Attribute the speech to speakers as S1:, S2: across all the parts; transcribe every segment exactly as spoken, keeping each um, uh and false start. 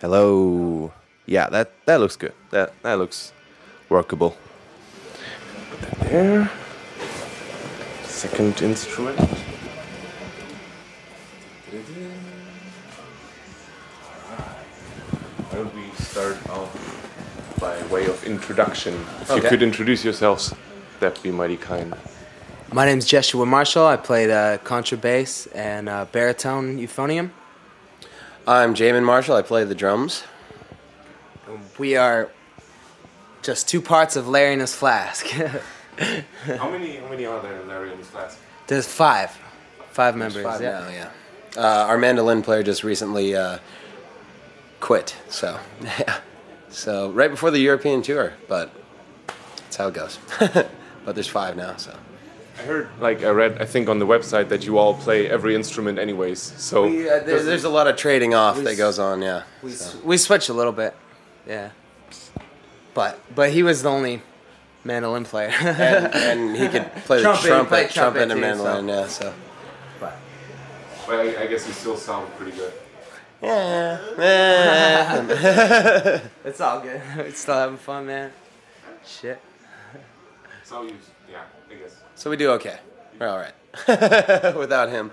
S1: Hello. Yeah, that, that looks good. That that looks workable. Put that there. Second instrument. Alright. Why don't we start off by way of introduction? If
S2: Okay.
S1: you could introduce yourselves, that'd be mighty kind.
S2: My name's Joshua Marshall. I play the contrabass and uh, baritone euphonium.
S3: I'm Jamin Marshall. I play the drums.
S2: We are just two parts of Larry and his Flask.
S1: How many how many are there in Larry and his Flask?
S2: There's five. Five members.
S3: Five
S2: yeah.
S3: now, yeah. Uh, our mandolin player just recently uh, quit, so yeah. So right before the European tour, but that's how it goes. But there's five now, so.
S1: I heard, like I read, I think on the website that you all play every instrument anyways. So
S3: We, uh, there, there's a lot of trading off
S2: we
S3: that
S2: s-
S3: goes on, yeah.
S2: We,
S3: so.
S2: s- we switch a little bit. Yeah. But but he was the only mandolin player.
S3: and, and he could play the
S2: Trumpet, he
S3: trumpet,
S2: played
S3: trumpet,
S2: trumpet
S3: and
S2: too,
S3: mandolin, yeah. So.
S2: But
S1: Well, I, I guess you still sound pretty good.
S3: Yeah. Eh.
S2: it's all good. We're still having fun, man. Shit.
S1: So you, yeah, I guess.
S3: So we do okay. We're all right without him.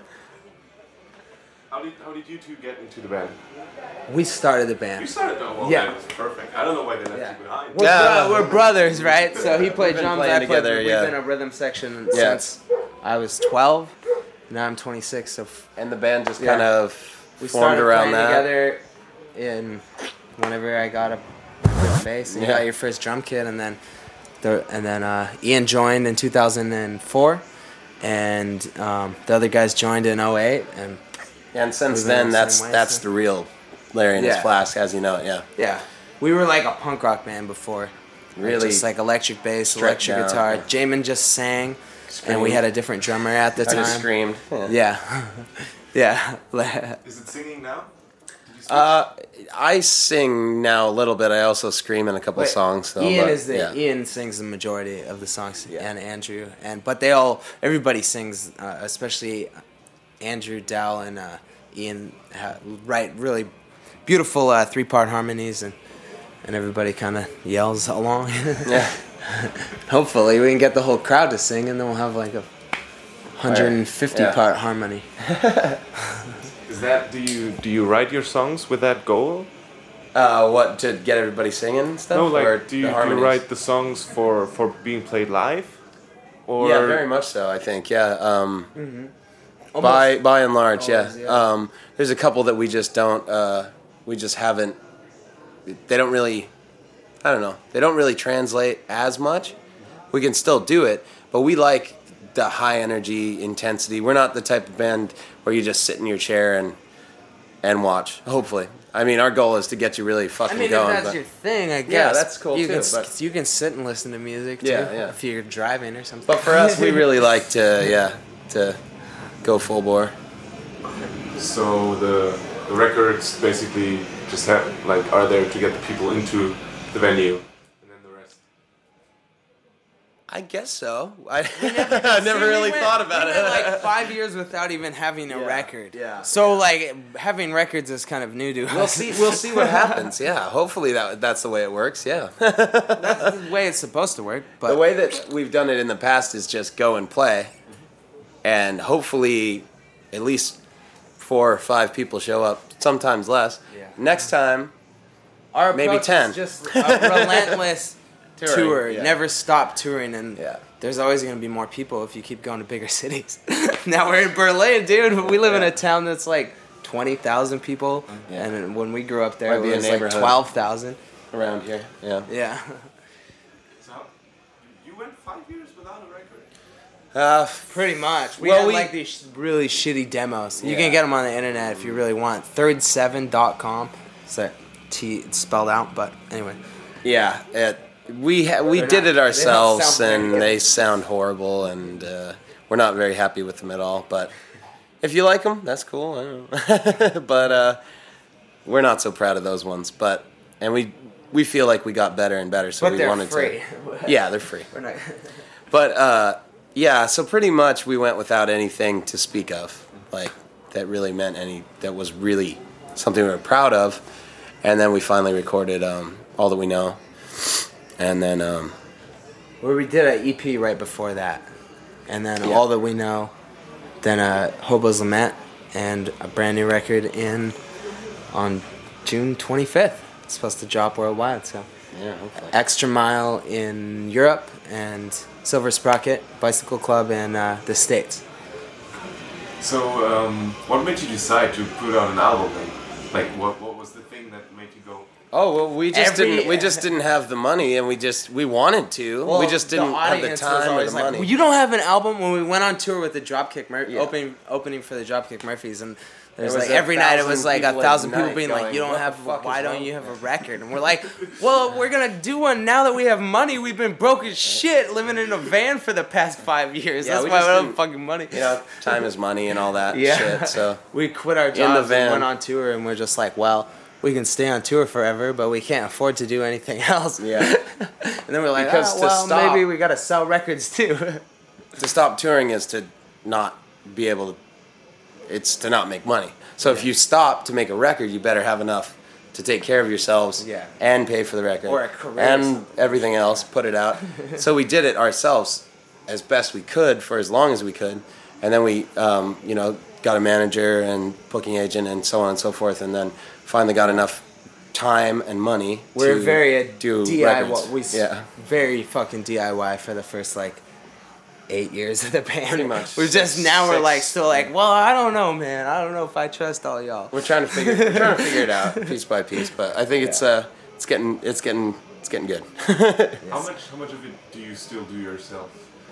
S1: How did how did you two get into the band?
S2: We started the
S1: You
S2: band.
S1: started though. Well,
S2: Yeah.
S1: that was perfect. I don't know why they left
S2: Yeah.
S1: you behind.
S2: We're,
S3: Yeah.
S2: bro- we're brothers, right? So he played
S3: been
S2: drums,
S3: playing
S2: I played.
S3: together,
S2: We've
S3: yeah.
S2: been a rhythm section
S3: Yeah.
S2: since I was twelve. Now I'm twenty-six. So f-
S3: And the band just
S2: Yeah.
S3: kind of
S2: we
S3: formed
S2: started
S3: around
S2: playing
S3: that.
S2: together. In whenever I got a bass, and you
S3: Yeah.
S2: got your first drum kit, and then the and then uh, Ian joined in two thousand four, and um, the other guys joined in oh eight, and
S3: And since
S2: We've been
S3: then,
S2: the
S3: that's
S2: same way,
S3: that's
S2: so-
S3: the real Larry and his
S2: Yeah.
S3: Flask, as you know it. Yeah,
S2: yeah, we were like a punk rock band before. Like,
S3: Really
S2: just like electric bass,
S3: stripped
S2: electric
S3: down,
S2: guitar.
S3: yeah.
S2: Jamin just sang, and we
S3: Screamed.
S2: had a different drummer at the
S3: I
S2: time.
S3: just screamed.
S2: Yeah, yeah.
S1: Is it singing now? Did you switch?
S3: Uh, I sing now a little bit. I also scream in a couple
S2: Wait,
S3: songs. Though,
S2: Ian
S3: but,
S2: is the
S3: yeah.
S2: Ian sings the majority of the songs,
S3: Yeah.
S2: and Andrew, and but they all everybody sings, uh, especially Andrew, Dal, and uh, Ian ha- write really beautiful uh, three part harmonies, and and everybody kind of yells along.
S3: Yeah.
S2: Hopefully, we can get the whole crowd to sing, and then we'll have like a one hundred fifty
S3: Yeah.
S2: part harmony.
S1: Is that do you do you write your songs with that goal?
S3: Uh, what to get everybody singing and stuff?
S1: No, like
S3: or
S1: do
S3: the
S1: you, do you
S3: harmonies?
S1: write the songs for for being played live? Or
S3: Yeah, very much so. I think. Yeah. Um,
S2: Almost.
S3: by by and large,
S2: Always,
S3: yeah.
S2: yeah.
S3: Um, there's a couple that we just don't. Uh, we just haven't. They don't really. I don't know. They don't really translate as much. We can still do it, but we like the high energy intensity. We're not the type of band where you just sit in your chair and and watch. Hopefully, I mean, our goal is to get you really
S2: I
S3: fucking
S2: mean,
S3: going.
S2: if that's
S3: but-
S2: your thing, I guess.
S3: that's cool
S2: you
S3: too,
S2: Can, s-
S3: but-
S2: you can sit and listen to music too,
S3: Yeah, yeah.
S2: if you're driving or something.
S3: But for us, we really like to, yeah, to go full bore.
S1: So the the records basically just have like are there to get the people into the venue, and then the rest.
S3: I guess so. I, I never
S2: See, we
S3: really
S2: went-
S3: thought about
S2: we
S3: it.
S2: went like five years without even having a
S3: Yeah,
S2: record.
S3: yeah,
S2: So like having records is kind of new to us.
S3: We'll see. We'll see what happens. Yeah, hopefully that that's the way it works. Yeah.
S2: That's the way it's supposed to work. But
S3: The way that we've done it in the past is just go and play, and hopefully, at least four or five people show up. Sometimes less.
S2: Yeah.
S3: Next time,
S2: our
S3: maybe
S2: approach
S3: ten.
S2: is just a relentless
S3: Touring,
S2: tour.
S3: yeah.
S2: Never stop touring, and
S3: Yeah.
S2: there's always going to be more people if you keep going to bigger cities. Now we're in Berlin, dude. We live in
S3: Yeah.
S2: a town that's like twenty thousand people,
S3: Yeah.
S2: and when we grew up there,
S3: Might be
S2: it
S3: a
S2: was like
S3: neighborhood.
S2: twelve thousand.
S3: around here. Yeah.
S2: Yeah.
S1: So you went five years without a record.
S3: Uh,
S2: Pretty much. We
S3: Well,
S2: had
S3: we-
S2: like these sh- really shitty demos. You
S3: Yeah.
S2: can get them on the internet if you really want. third seven dot com. So T it's spelled out, but anyway.
S3: yeah. It, we ha- we
S2: They're
S3: did
S2: not-
S3: it
S2: they don't
S3: ourselves,
S2: sound very
S3: and
S2: good.
S3: they sound horrible, and uh, we're not very happy with them at all. But if you like them, that's cool. I don't know. But uh, we're not so proud of those ones. But and we we feel like we got better and better, so
S2: But
S3: we
S2: they're
S3: wanted
S2: free.
S3: to. Yeah, they're free.
S2: We're not.
S3: But uh, yeah, so pretty much we went without anything to speak of, like that really meant any that was really something we were proud of, and then we finally recorded um, All That We Know, and then um,
S2: Where we did an E P right before that, and then
S3: Yeah.
S2: All That We Know, then a Hobo's Lament, and a brand new record in on June twenty-fifth. It's supposed to drop worldwide, so
S3: yeah, hopefully.
S2: Extra Mile in Europe and Silver Sprocket Bicycle Club in uh, the States.
S1: So, um, what made you decide to put out an album then? Like, what what was the thing that made you go?
S3: Oh well, we just
S2: Every-
S3: didn't. We just didn't have the money, and we just we wanted to. we just didn't have the time or the money.
S2: Well, you don't have an album. When we went on tour with the Dropkick Mur-
S3: Yeah.
S2: opening opening for the Dropkick Murphys, and there's
S3: There was
S2: like
S3: a
S2: every night it was
S3: thousand
S2: like a
S3: people a
S2: thousand people
S3: night
S2: being like,
S3: going,
S2: "You don't
S3: "What the
S2: have.
S3: fuck
S2: Why
S3: is
S2: don't
S3: wrong?"
S2: you have a record?" And we're like, "Well, we're gonna do one now that we have money. We've been broke as shit, living in a van for the past five years.
S3: Yeah,
S2: That's
S3: we
S2: why we
S3: just
S2: don't have
S3: didn't-
S2: fucking money."
S3: You know, time is money and all that
S2: Yeah.
S3: shit. So
S2: We quit our
S3: the
S2: jobs
S3: van.
S2: and went on tour, and we're just like, well, we can stay on tour forever, but we can't afford to do anything else.
S3: yeah,
S2: And then we're like,
S3: Because
S2: oh,
S3: to
S2: well,
S3: stop-
S2: maybe we gotta sell records too.
S3: to stop touring is to not be able to. It's to not make money. So if you stop to make a record, you better have enough to take care of yourselves
S2: Yeah.
S3: and pay for the record
S2: Or a career or
S3: and
S2: something.
S3: everything else. Put it out. So we did it ourselves as best we could for as long as we could, and then we, um, you know, got a manager and booking agent and so on and so forth, and then finally got enough time and money.
S2: We're
S3: to
S2: very a
S3: do
S2: D I Y.
S3: records.
S2: We s-
S3: yeah.
S2: very fucking D I Y for the first like eight years of the band.
S3: Pretty much.
S2: We're just
S3: Six-
S2: now we're
S3: six.
S2: like still like, well, I don't know, man. I don't know if I trust all y'all.
S3: We're trying to figure we're trying to figure it out piece by piece, but I think it's uh it's getting it's getting it's getting good.
S1: How much how much of it do you still do yourself?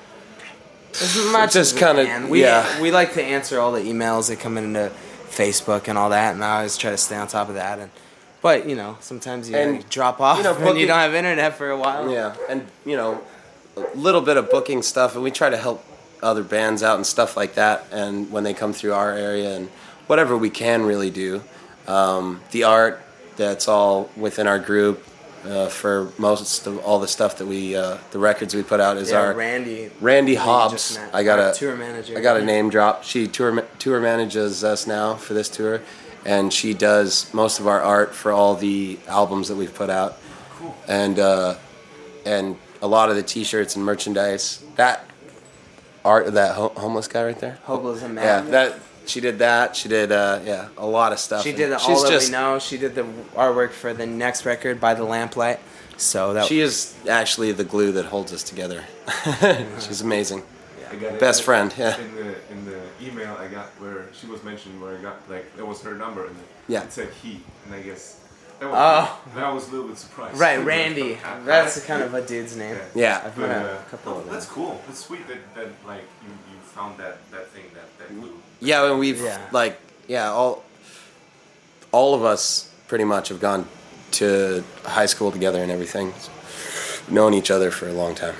S2: As much
S3: Just
S2: as we
S3: kinda-
S2: can. we
S3: yeah.
S2: we like to answer all the emails that come into Facebook and all that, and I always try to stay on top of that. And but you know, sometimes you,
S3: And,
S2: you drop off
S3: you know,
S2: when
S3: booking-
S2: you don't have internet for a while.
S3: Yeah, and you know, a little bit of booking stuff, and we try to help other bands out and stuff like that. And when they come through our area, and whatever we can really do, um, the art that's all within our group. Uh, for most of all the stuff that we, uh, the records we put out is
S2: Yeah,
S3: our
S2: Randy.
S3: Randy
S2: who you
S3: Hobbs.
S2: just met,
S3: I got
S2: our
S3: a
S2: tour manager.
S3: I got a name drop. She tour ma- tour manages us now for this tour, and she does most of our art for all the albums that we've put out.
S1: Cool.
S3: And uh, and a lot of the T-shirts and merchandise. That art of that ho- homeless guy right there.
S2: Hobo's a man.
S3: Yeah, that she did that. She did uh, yeah a lot of stuff.
S2: She
S3: And
S2: did all
S3: she's
S2: that
S3: just,
S2: we know. She did the artwork for the next record, By the Lamplight. So that
S3: She is actually the glue that holds us together. She's amazing.
S1: I got it.
S3: Best friend, yeah.
S1: In the in the email I got where she was mentioned, where I got like that was her number, and
S3: Yeah.
S1: it said he, and I guess that was
S2: Oh.
S1: that was a little bit surprised.
S2: right, Randy. That's kind of a dude's name.
S3: Yeah.
S2: I've
S1: But,
S2: met
S1: uh,
S2: a couple
S1: oh,
S2: of them.
S1: that's cool. That's sweet that, that like you, you found that, that thing that that glue.
S3: Yeah, and we've
S2: Yeah.
S3: like yeah all all of us pretty much have gone to high school together and everything. Known each other for a long time.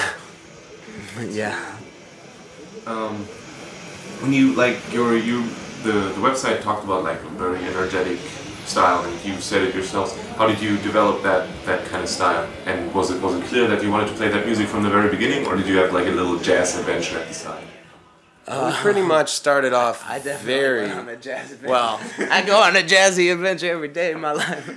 S2: Yeah.
S1: Um, when you like your you the the website talked about like a very energetic style, and you said it yourself. How did you develop that that kind of style? And was it was it clear that you wanted to play that music from the very beginning, or did you have like a little jazz adventure at the side?
S3: we pretty much started off
S2: I definitely
S3: very
S2: went on a jazz adventure.
S3: well.
S2: I go on a jazzy adventure every day in my life.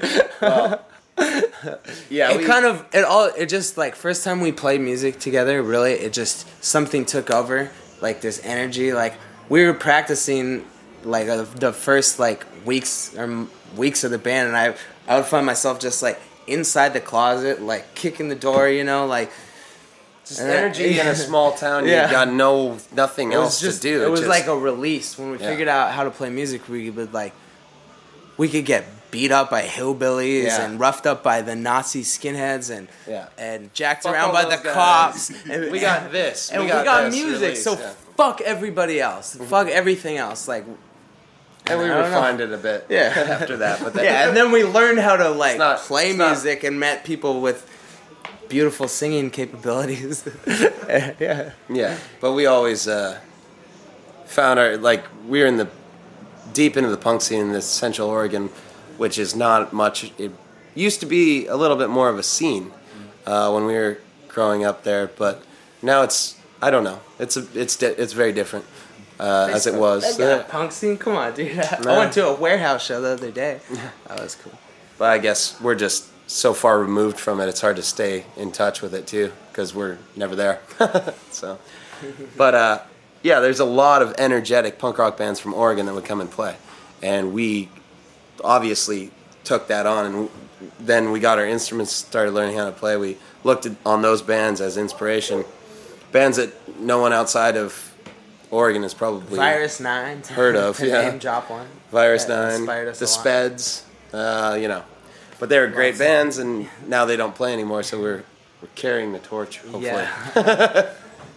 S3: Yeah,
S2: it
S3: we,
S2: kind of it all it just like first time we played music together, really it just something took over, like this energy. Like we were practicing like uh, the first like weeks or m- weeks of the band, and I I would find myself just like inside the closet, like kicking the door, you know, like
S3: just
S2: and I-
S3: energy in a small town.
S2: Yeah.
S3: You got no nothing
S2: it
S3: else
S2: was just
S3: to do.
S2: it was
S3: just,
S2: like a release when we
S3: Yeah.
S2: figured out how to play music. We would like we could get beat up by hillbillies
S3: Yeah.
S2: and roughed up by the Nazi skinheads and
S3: Yeah.
S2: and jacked
S3: Fuck
S2: around
S3: all
S2: by the
S3: those guys.
S2: cops. And
S3: we got this.
S2: and we
S3: got,
S2: got,
S3: this
S2: music.
S3: release,
S2: So
S3: yeah.
S2: fuck everybody else. Fuck everything else. Like
S3: and we
S2: I don't know.
S3: refined it a bit.
S2: Yeah.
S3: after that, but then,
S2: yeah, and then we learned how to like
S3: not-
S2: play
S3: it's not-
S2: music and met people with beautiful singing capabilities. yeah.
S3: Yeah, but we always uh, found our like we were in the deep into the punk scene in this Central Oregon, which is not much. It used to be a little bit more of a scene uh, when we were growing up there, but now it's I don't know. It's a it's di- it's very different uh, as it was.
S2: That got a punk scene. Come on, dude. I
S3: No.
S2: went to a warehouse show the other day. That was cool.
S3: but I guess we're just so far removed from it. It's hard to stay in touch with it too because we're never there. So, but uh, yeah, there's a lot of energetic punk rock bands from Oregon that would come and play, and we obviously took that on, and then we got our instruments, started learning how to play. We looked at, on those bands as inspiration, bands that no one outside of Oregon has probably
S2: Virus Nine
S3: heard of.
S2: to
S3: Yeah,
S2: name drop one.
S3: Virus
S2: That
S3: Nine,
S2: inspired us
S3: the
S2: a lot.
S3: Speds, uh, you know, but they were great
S2: Lots.
S3: bands, and now they don't play anymore. So we're we're carrying the torch, hopefully.
S2: Yeah.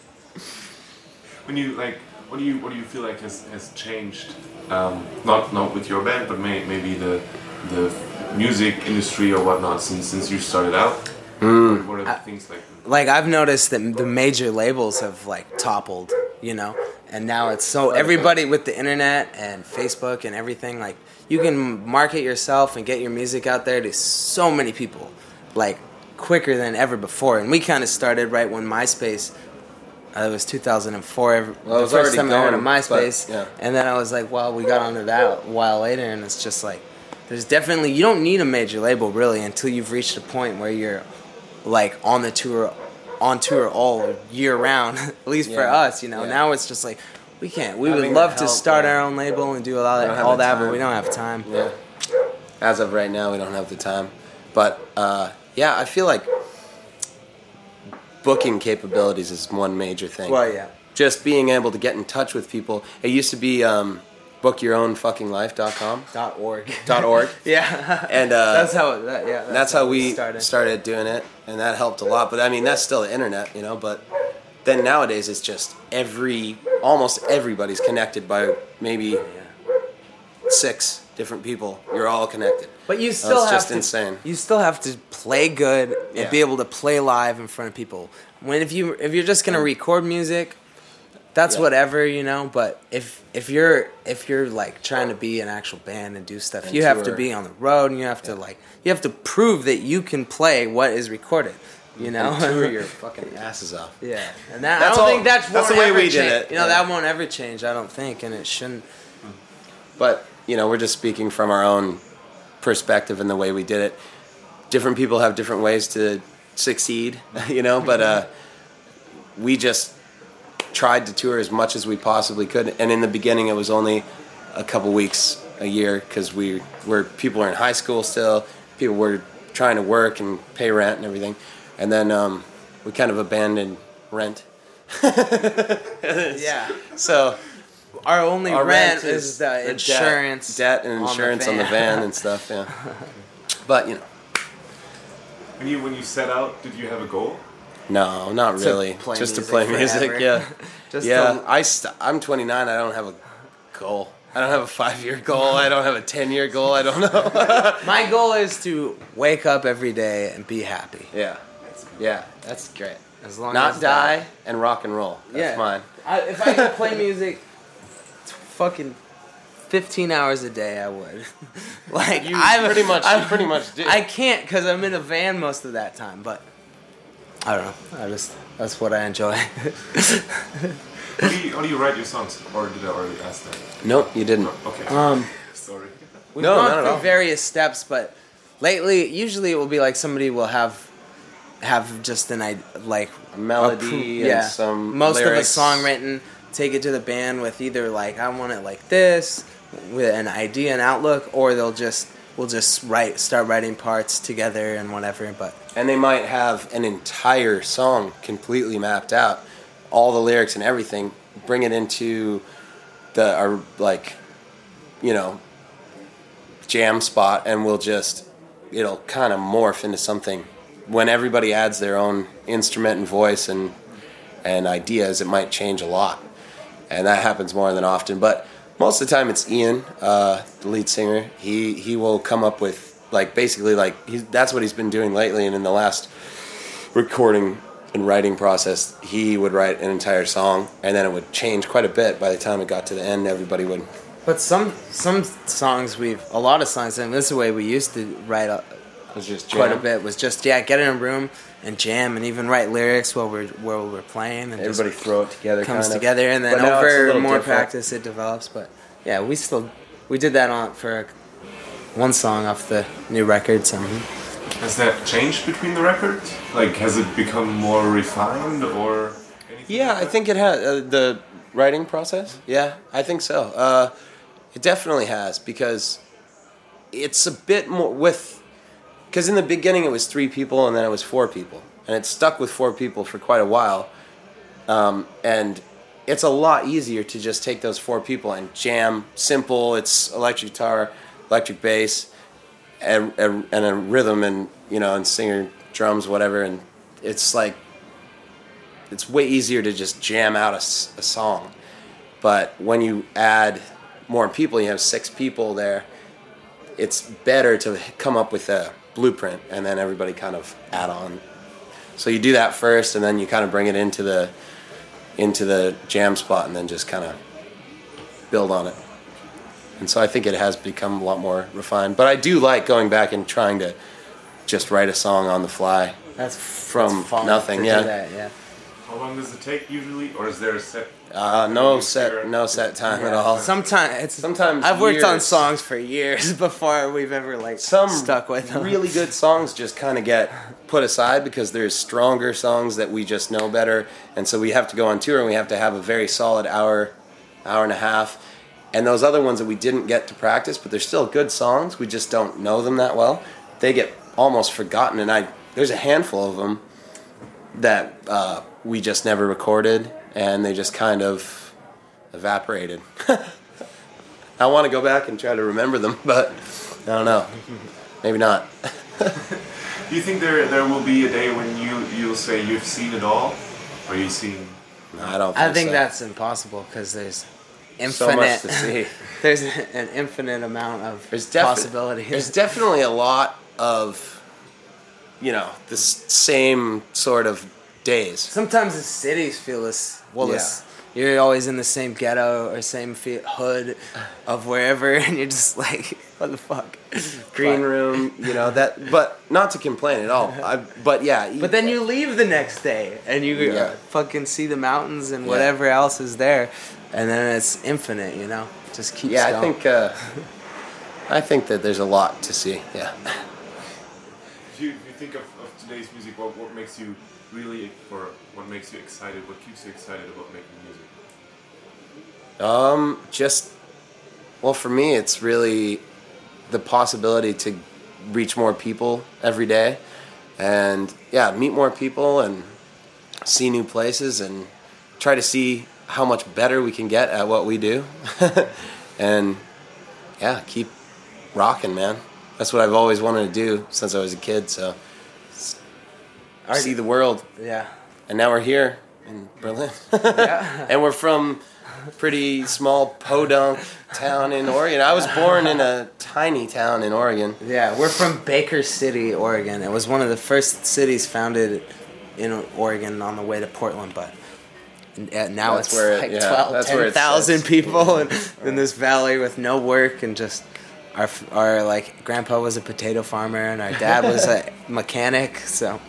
S1: When you like, what do you what do you feel like has, has changed? Um, not not with your band, but may, maybe the the music industry or whatnot since since you started out.
S3: Mm.
S1: What are the things like?
S2: Like I've noticed that the major labels have like toppled, you know, and now it's so everybody with the internet and Facebook and everything, like you can market yourself and get your music out there to so many people, like quicker than ever before. And we kind of started right when MySpace. Uh, it was two thousand four. Every,
S3: Well, it
S2: the
S3: was
S2: first
S3: already
S2: time I heard of
S3: going,
S2: MySpace,
S3: but, yeah.
S2: and then I was like, well, we got onto that a while later, and it's just like, there's definitely you don't need a major label really until you've reached a point where you're like on the tour, on tour all year round. At least for
S3: Yeah.
S2: us, you know.
S3: Yeah.
S2: Now it's just like we can't. We
S3: Having
S2: would
S3: the
S2: love to
S3: help,
S2: start
S3: yeah.
S2: our own label and do all
S3: We
S2: that,
S3: don't have
S2: all
S3: the
S2: that, but
S3: time.
S2: we don't have time.
S3: Yeah. As of right now, we don't have the time. But uh, yeah, I feel like booking capabilities is one major thing.
S2: Well, yeah.
S3: Just being able to get in touch with people. It used to be um, book your own fucking life dot com.
S2: Dot org.
S3: Dot org.
S2: Yeah.
S3: And uh,
S2: that's how. It, that, yeah. That's,
S3: that's how we
S2: started.
S3: started doing it, and that helped a lot. But I mean, that's still the internet, you know. But then nowadays, it's just every, almost everybody's connected by maybe six different people. You're all connected.
S2: But you still
S3: That's
S2: have
S3: just
S2: to.
S3: insane.
S2: You still have to play good and
S3: Yeah.
S2: be able to play live in front of people. When if you if you're just gonna record music, that's
S3: Yeah.
S2: whatever, you know. But if if you're if you're like trying to be an actual band and do stuff,
S3: And
S2: you have to
S3: tour.
S2: be on the road and you have to like you have to prove that you can play what is recorded. You know,
S3: And tour your fucking asses off.
S2: yeah, and that
S3: That's
S2: I don't
S3: all-
S2: think that's
S3: that's
S2: won't
S3: the way
S2: ever
S3: we did
S2: change.
S3: it,
S2: You know,
S3: yeah.
S2: that won't ever change. I don't think, and it shouldn't.
S3: But, you know, we're just speaking from our own perspective and the way we did it. Different people have different ways to succeed, you know, but uh, we just tried to tour as much as we possibly could. And in the beginning, it was only a couple weeks a year because we were people were in high school still. People were trying to work and pay rent and everything. And then um, we kind of abandoned rent.
S2: Yeah.
S3: So
S2: Our only
S3: our
S2: rent,
S3: rent
S2: is the
S3: debt-
S2: insurance,
S3: debt, and insurance on the van and stuff. Yeah, but you know,
S1: When you when you set out, did you have a goal?
S3: no, not
S2: To
S3: really.
S2: play
S3: Just to
S2: music
S3: play music.
S2: forever.
S3: Yeah,
S2: Just
S3: yeah.
S2: to-
S3: I st- I'm twenty-nine. I don't have a goal. I don't have a five-year goal. I don't have a ten-year goal. I don't know.
S2: My goal is to wake up every day and be happy.
S3: yeah, yeah. That's great.
S2: As long
S3: Not
S2: as
S3: die and rock and roll. That's
S2: yeah.
S3: mine.
S2: I, if I could play music, fucking fifteen hours a day, I would. Like
S3: You
S2: I'm
S3: pretty much- you
S2: I'm-
S3: pretty much do.
S2: I can't because I'm in a van most of that time. But I don't know. I just that's what I enjoy.
S1: How do you how do you write your songs? Or did I already ask that?
S3: Nope, you didn't.
S1: Okay.
S2: um,
S1: Sorry.
S2: we've
S3: No,
S2: gone
S3: not at
S2: through
S3: all.
S2: various steps, but lately, usually it will be like somebody will have have just an idea, like
S3: A melody
S2: appro-
S3: and some
S2: most
S3: lyrics.
S2: of a song written, take it to the band with either like I want it like this with an idea and outlook, or they'll just we'll just write start writing parts together and whatever. But
S3: And they might have an entire song completely mapped out, all the lyrics and everything, bring it into the our like, you know, jam spot, and we'll just it'll kind of morph into something. When everybody adds their own instrument and voice and and ideas, it might change a lot, and that happens more than often. But most of the time, it's Ian, uh, the lead singer. He he will come up with like basically like he's, that's what he's been doing lately. And in the last recording and writing process, he would write an entire song, and then it would change quite a bit. By the time it got to the end, everybody would.
S2: but some some songs we've a lot of songs, and this is the way we used to write a,
S3: It was just
S2: quite a
S3: jam.
S2: bit was just yeah get in a room and jam and even write lyrics while we're while we're playing and
S3: Everybody
S2: just
S3: throw it together.
S2: comes
S3: kind of.
S2: together and then
S3: But now it's a
S2: over
S3: little
S2: more
S3: different.
S2: practice it develops. But yeah, we still we did that on for one song off the new record. So.
S1: Has that changed between the records? Like, has it become more refined or anything?
S3: Yeah,
S1: like
S3: I think it has. Uh, the writing process? Yeah, I think so. Uh, it definitely has, because it's a bit more with... Because in the beginning it was three people and then it was four people. And it stuck with four people for quite a while. Um, and it's a lot easier to just take those four people and jam. Simple, it's electric guitar, electric bass, and, and, and a rhythm, and, you know, and singer, drums, whatever. And it's like... It's way easier to just jam out a, a song. But when you add more people, you have six people there, it's better to come up with a blueprint and then everybody kind of add on. So you do that first, and then you kind of bring it into the into the jam spot, and then just kind of build on it. And so I think it has become a lot more refined. But I do like going back and trying to just write a song on the fly.
S2: That's
S3: from
S2: that's fun
S3: nothing.
S2: to
S3: Yeah.
S2: do that, yeah.
S1: How long does it take usually, or is there a set?
S3: Uh, no set, no set time at all.
S2: Sometimes it's
S3: Sometimes
S2: I've worked on
S3: years.
S2: songs for years before we've ever like
S3: Some
S2: stuck with them.
S3: really good songs just kind of get put aside because there's stronger songs that we just know better, and so we have to go on tour and we have to have a very solid hour, hour and a half, and those other ones that we didn't get to practice, but they're still good songs. We just don't know them that well. They get almost forgotten, and I there's a handful of them that uh, we just never recorded, and they just kind of evaporated. I want to go back and try to remember them, but I don't know. Maybe not.
S1: Do you think there there will be a day when you you'll say you've seen it all, or you've seen?
S3: No, I don't. Think
S2: I think
S3: so.
S2: that's impossible because there's infinite.
S3: So much to see.
S2: There's an infinite amount of
S3: There's defi-
S2: possibilities.
S3: There's definitely a lot of, you know, the s- same sort of days.
S2: Sometimes the cities feel this. Well,
S3: Yeah.
S2: this, you're always in the same ghetto or same fe- hood of wherever, and you're just like, what the fuck?
S3: Green
S2: But-
S3: room, you know that. But not to complain at all. I, but yeah.
S2: But then you leave the next day and you
S3: Yeah.
S2: uh, fucking see the mountains and
S3: Yeah.
S2: whatever else is there, and then it's infinite, you know. Just keeps
S3: Yeah, I
S2: going.
S3: think. Uh, I think that there's a lot to see. Yeah.
S1: If you, if you think of, of today's music, what what makes you really, or what makes you excited? What keeps you excited about making music?
S3: Um, just, well, for me, it's really the possibility to reach more people every day, and yeah, meet more people and see new places and try to see how much better we can get at what we do, and yeah, keep rocking, man. That's what I've always wanted to do since I was a kid. So see the world,
S2: Yeah.
S3: and now we're here in Berlin,
S2: Yeah.
S3: and we're from pretty small podunk town in Oregon. I was born in a tiny town in Oregon.
S2: Yeah, we're from Baker City, Oregon. It was one of the first cities founded in Oregon on the way to Portland, but uh, now
S3: That's
S2: it's
S3: where it-
S2: like
S3: yeah,
S2: twelve,
S3: that's where
S2: ten
S3: it
S2: thousand
S3: sits.
S2: people in, in this valley with no work, and just our our like grandpa was a potato farmer and our dad was a mechanic. So,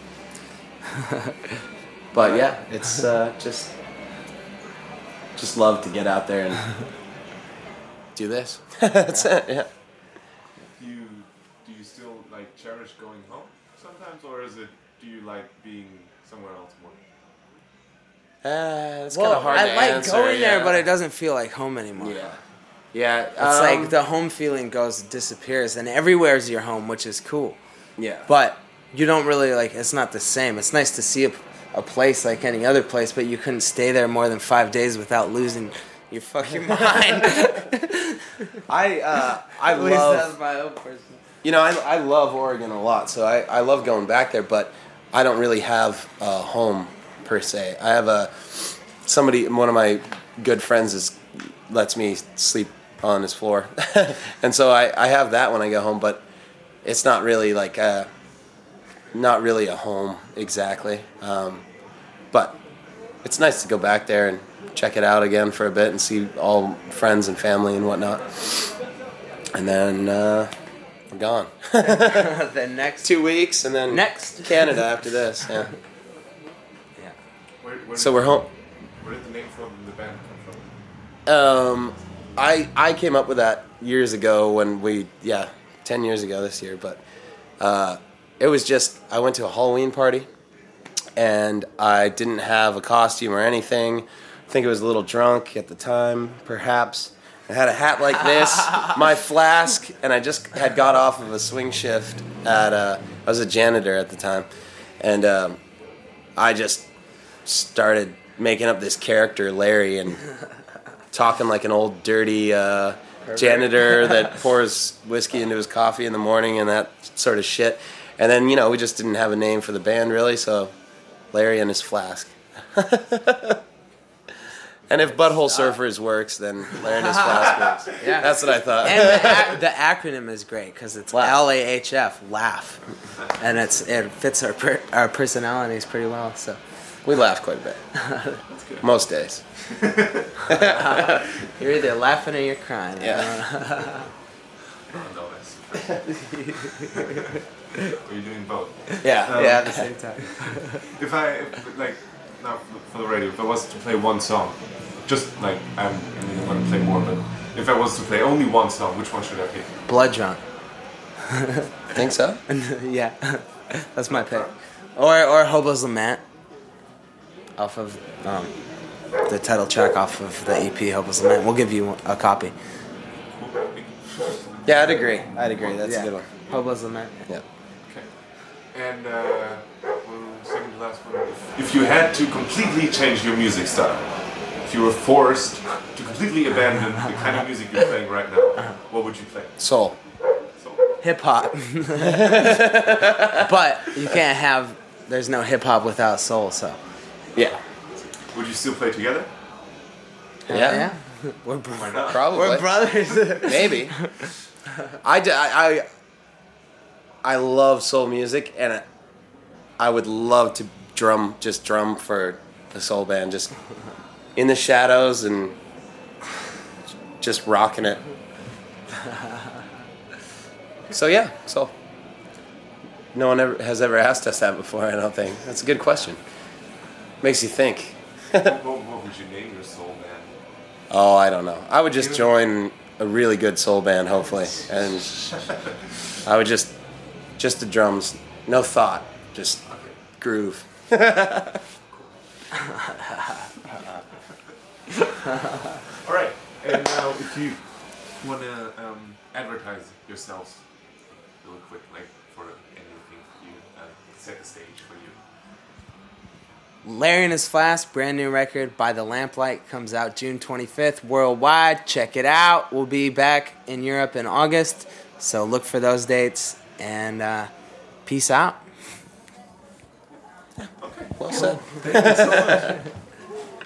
S3: But yeah, it's uh, just just love to get out there and do this. That's it. Yeah.
S1: Do you do you still like cherish going home sometimes, or is it do you like being somewhere else more?
S3: Uh, it's
S2: well,
S3: kind of hard
S2: I
S3: to
S2: like
S3: answer.
S2: going there,
S3: yeah.
S2: but it doesn't feel like home anymore.
S3: Yeah. Yeah.
S2: It's
S3: um,
S2: like the home feeling goes disappears, and everywhere's your home, which is cool.
S3: Yeah.
S2: But you don't really like. It's not the same. It's nice to see a, a place like any other place, but you couldn't stay there more than five days without losing your fucking mind.
S3: I uh, I
S2: At least
S3: love.
S2: that's my own personal.
S3: You know, I, I love Oregon a lot, so I, I love going back there, but I don't really have a home per se. I have a somebody, one of my good friends is lets me sleep on his floor, and so I, I have that when I go home, but it's not really like a, not really a home exactly. Um, but it's nice to go back there and check it out again for a bit and see all friends and family and whatnot, and then. Uh, We're gone.
S2: The next
S3: Two weeks and then
S2: Next.
S3: Canada after this. Yeah.
S2: Yeah.
S1: Where, where
S3: So
S1: did-
S3: we're home.
S1: Where did the name from the band come from?
S3: Um, I I came up with that years ago when we yeah ten years ago this year, but uh, it was just, I went to a Halloween party, and I didn't have a costume or anything. I think I was a little drunk at the time, perhaps. I had a hat like this, my flask, and I just had got off of a swing shift at, uh, I was a janitor at the time, and um, I just started making up this character, Larry, and talking like an old dirty uh, janitor that pours whiskey into his coffee in the morning and that sort of shit. And then, you know, we just didn't have a name for the band really, so Larry and his flask. And if Butthole Surfers works, then Larry and his flask works.
S2: Yeah.
S3: That's what I thought.
S2: And the, ac- the acronym is great because it's
S3: Laugh.
S2: L A H F, laugh, and it's it fits our per, our personalities pretty well. So
S3: We laugh quite a bit.
S1: That's good.
S3: Most days.
S2: you're either laughing or you're crying. I
S3: Yeah.
S1: Oh, no, that's Are you doing both?
S3: Yeah.
S1: Um,
S2: yeah, at the same time.
S1: If I, if, like, now for the radio, if I was to play one song, just like, I'm, I mean, I'm going to play more, but if I was to play only one song, which one should I pick?
S2: Blood drunk.
S3: Think so?
S2: Yeah, that's my pick. Or or Hobo's Lament, off of um, the title track off of the E P Hobo's Lament. We'll give you a copy.
S3: Yeah, I'd agree. I'd agree. That's
S2: Yeah.
S3: a good one.
S2: Hobo's Lament.
S3: Yeah.
S1: Okay. And uh, one second to last one. If you had to completely change your music style, if you were forced to completely abandon the kind of music you're playing right now, what would you play?
S3: Soul.
S1: So,
S2: Hip hop. But you can't have. There's no hip hop without soul. So.
S3: Yeah.
S1: would you still play together?
S3: Yeah.
S2: Yeah. We're, bro-
S1: Why not?
S3: Probably.
S2: we're brothers.
S3: Maybe. I, d- I, I, I love soul music, and I, I would love to drum, just drum for a soul band, just in the shadows and just rocking it. So yeah, soul. No one ever has ever asked us that before, I don't think. That's a good question. Makes you think.
S1: what, what would you name your soul band?
S3: Oh, I don't know. I would just join a really good soul band, hopefully, and I would just, just the drums, no thought, just groove.
S1: All right. And now, if you want to um, advertise yourselves, real quick, like for anything, you uh, set the stage for you.
S2: Larry and His Flask, brand new record by The Lamplight, comes out June twenty-fifth worldwide. Check it out. We'll be back in Europe in August, so look for those dates, and uh, peace out.
S3: Well said.
S1: Thank you so much.